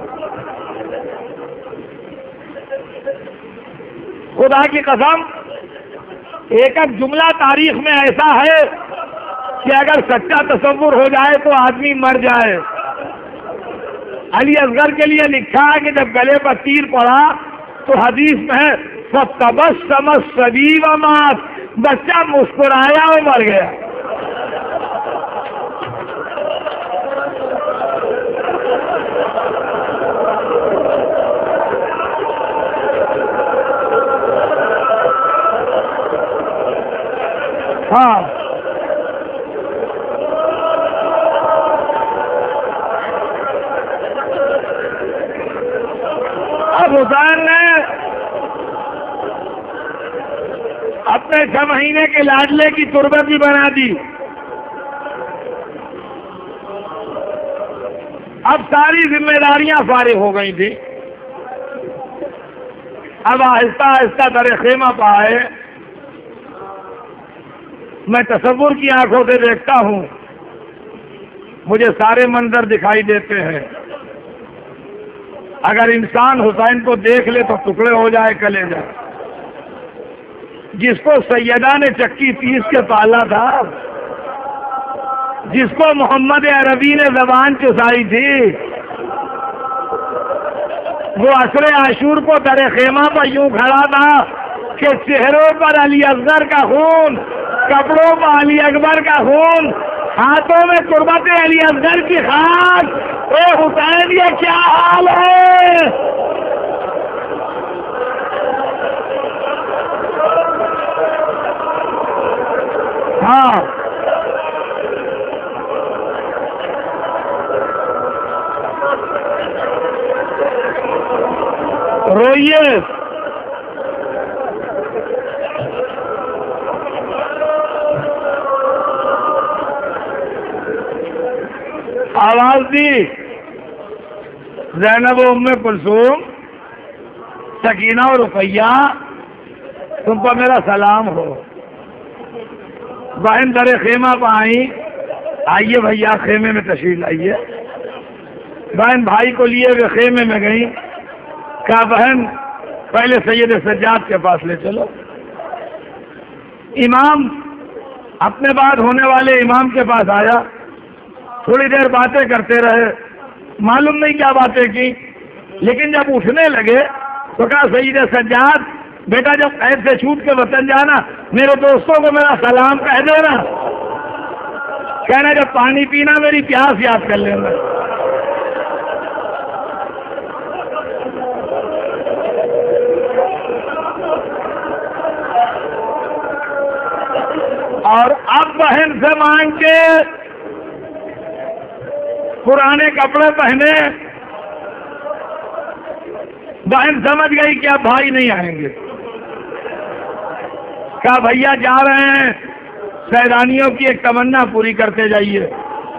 خدا کی قسم، ایک ایک جملہ تاریخ میں ایسا ہے کہ اگر سچا تصور ہو جائے تو آدمی مر جائے۔ علی اصغر کے لیے لکھا ہے کہ جب گلے پر تیر پڑا تو حدیث میں ہے فَتَبَسَّمَ الصَّبِيُّ وَمَاتَ، بچہ مسکرایا اور مر گیا۔ ہاں، اب حسین نے اپنے 6 مہینے کے لاڈلے کی تربت بھی بنا دی۔ اب ساری ذمہ داریاں فارغ ہو گئی تھی، اب آہستہ آہستہ در خیمہ پہ آئے۔ میں تصور کی آنکھوں سے دیکھتا ہوں، مجھے سارے منظر دکھائی دیتے ہیں۔ اگر انسان حسین کو دیکھ لے تو ٹکڑے ہو جائے کلیجہ۔ جس کو سیدہ نے چکی پیس کے پالا تھا، جس کو محمد عربی نے زبان چسائی تھی، وہ عصر عاشور کو در خیمہ پر یوں کھڑا تھا کہ چہروں پر علی اصغر کا خون، کپڑوں پر علی اکبر کا خون، ہاتھوں میں تربت علی اصغر کی خاک۔ اے حسین، یہ کیا حال ہے؟ ہاں، روئیے۔ آواز دی، زینب و ام کلثوم، سکینہ و رقیہ، تم پر میرا سلام ہو۔ بہن در خیمہ پہ آئی، آئیے بھیا خیمے میں تشریف لائیے۔ بہن بھائی کو لیے ہوئے خیمے میں گئی، کہا بہن پہلے سید سجاد کے پاس لے چلو۔ امام اپنے بعد ہونے والے امام کے پاس آیا، تھوڑی دیر باتیں کرتے رہے، معلوم نہیں کیا باتیں کی، لیکن جب اٹھنے لگے تو کہا سید سجاد بیٹا جب قید سے چھوٹ کے وطن جانا میرے دوستوں کو میرا سلام کہہ دینا، کہنا جب پانی پینا میری پیاس یاد کر لینا۔ اور اب بہن سے مانگ کے پرانے کپڑے پہنے. بہن سمجھ گئی کہ اب بھائی نہیں آئیں گے. کہا بھیا جا رہے ہیں, سیلانیوں کی ایک تمنا پوری کرتے جائیے.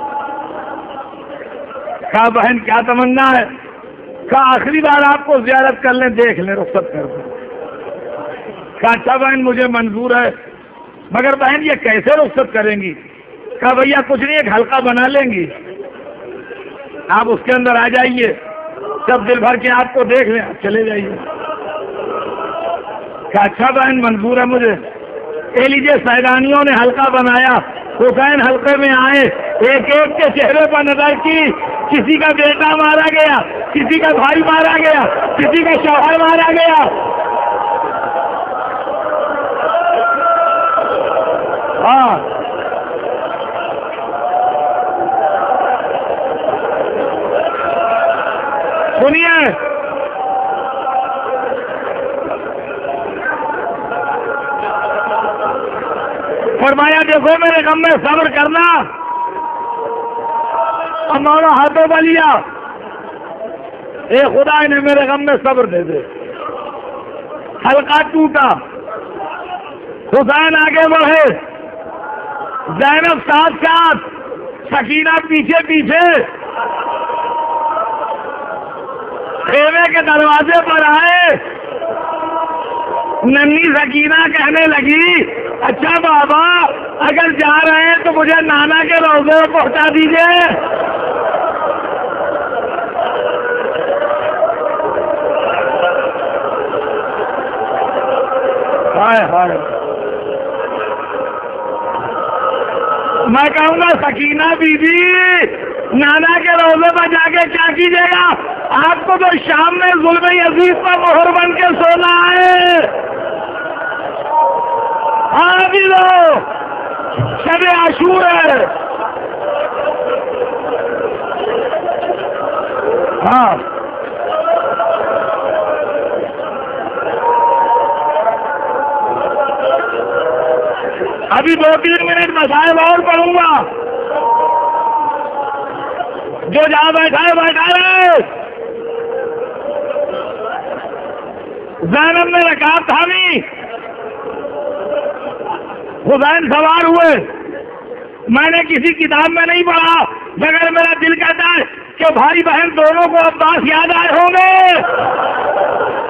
کہا بہن کیا تمنا ہے؟ کہا آخری بار آپ کو زیارت کر لیں, دیکھ لیں, رخصت کر دیں. کہا اچھا بہن مجھے منظور ہے, مگر بہن یہ کیسے رخصت کریں گی؟ کہا بھیا کچھ نہیں, ایک حلقہ بنا لیں گی, آپ اس کے اندر آ جائیے, سب دل بھر کے آپ کو دیکھ لیں, آپ چلے جائیے. کہا اچھا بہن منظور ہے مجھے. اے لیجیے سیلانیوں نے حلقہ بنایا, حسین حلقے میں آئے, ایک ایک کے چہرے پر نظر کی, کسی کا بیٹا مارا گیا, کسی کا بھائی مارا گیا, کسی کا شوہر مارا گیا. ہاں سنیے, فرمایا دیکھو میرے غم میں صبر کرنا. ہمارا ہاتھوں بلیا, اے خدا نے میرے غم میں صبر دے دے. حلقہ ٹوٹا, حسین آگے بڑھے, زینب ساتھ ساتھ, سکینہ پیچھے پیچھے. خیمے کے دروازے پر آئے, ننھی سکینہ کہنے لگی اچھا بابا اگر جا رہے ہیں تو مجھے نانا کے روضے میں پہنچا دیجیے. ہائے ہائے, میں کہوں گا سکینہ بی بی نانا کے روضے پر جا کے کیا کیجیے گا؟ آپ کو تو شام میں ظلم عزیز پر مہر بن کے سونا ہے. ہاں بھی لو, شب عاشور ہے. ہاں ابھی 2-3 منٹ مسائل اور پڑھوں گا. جو جہاں بیٹھا ہے بیٹھا رہے. زینب نے رکعت تھامی, حسین سوار ہوئے. میں نے کسی کتاب میں نہیں پڑھا, مگر میرا دل کہتا ہے کہ بھائی بہن دونوں کو عباس یاد آئے ہوں گے.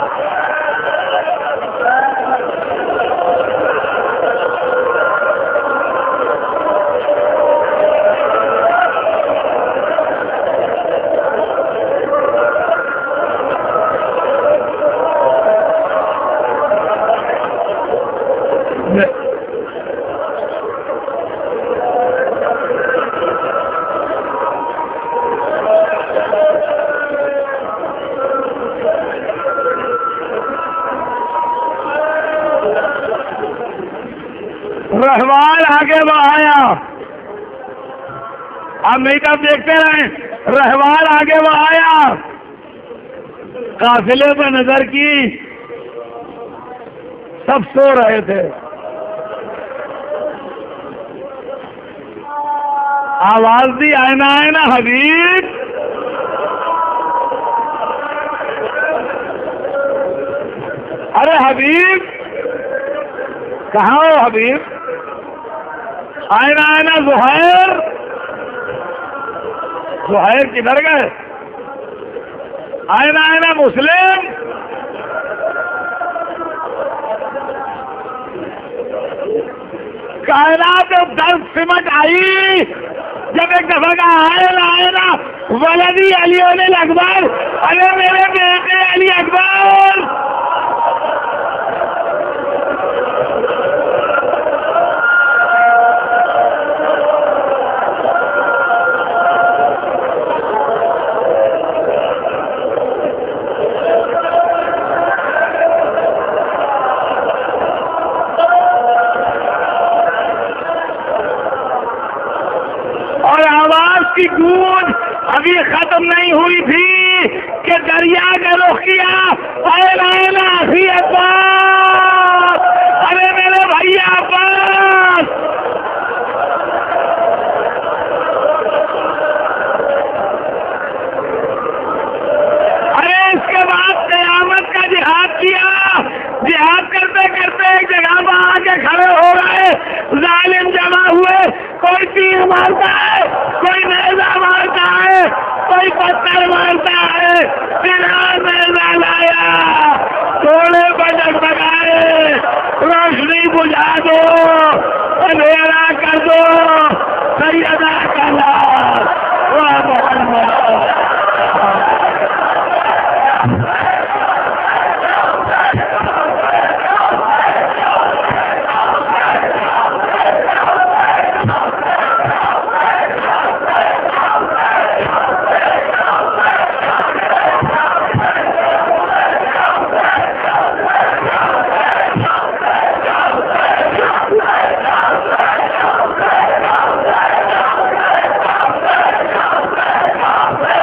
رہوال آگے بڑھایا, اب نہیں تب دیکھتے رہے. رہوال آگے بڑھایا, قافلے پہ نظر کی, سب سو رہے تھے. آواز دی آئینہ آئینہ حبیب. ارے حبیب کہاں ہو حبیب؟ آئینہ آئینہ زہیر. زہیر کدھر گئے؟ آئینہ آئینہ مسلم. کائنات درد سمجھ آئی جب ایک دفعہ کا آئینہ آئینہ ولدی علی اکبر, ارے میرے بیٹے علی اکبر. کی گونج ابھی ختم نہیں ہوئی تھی کہ دریا کا رخ کیا. اے عباس, ارے میرے بھیا عباس. جہاد کرتے کرتے ایک جگہ پر آ کے کھڑے ہو گئے، ظالم جمع ہوئے، کوئی تیر مارتا ہے، کوئی نیزہ مارتا ہے، کوئی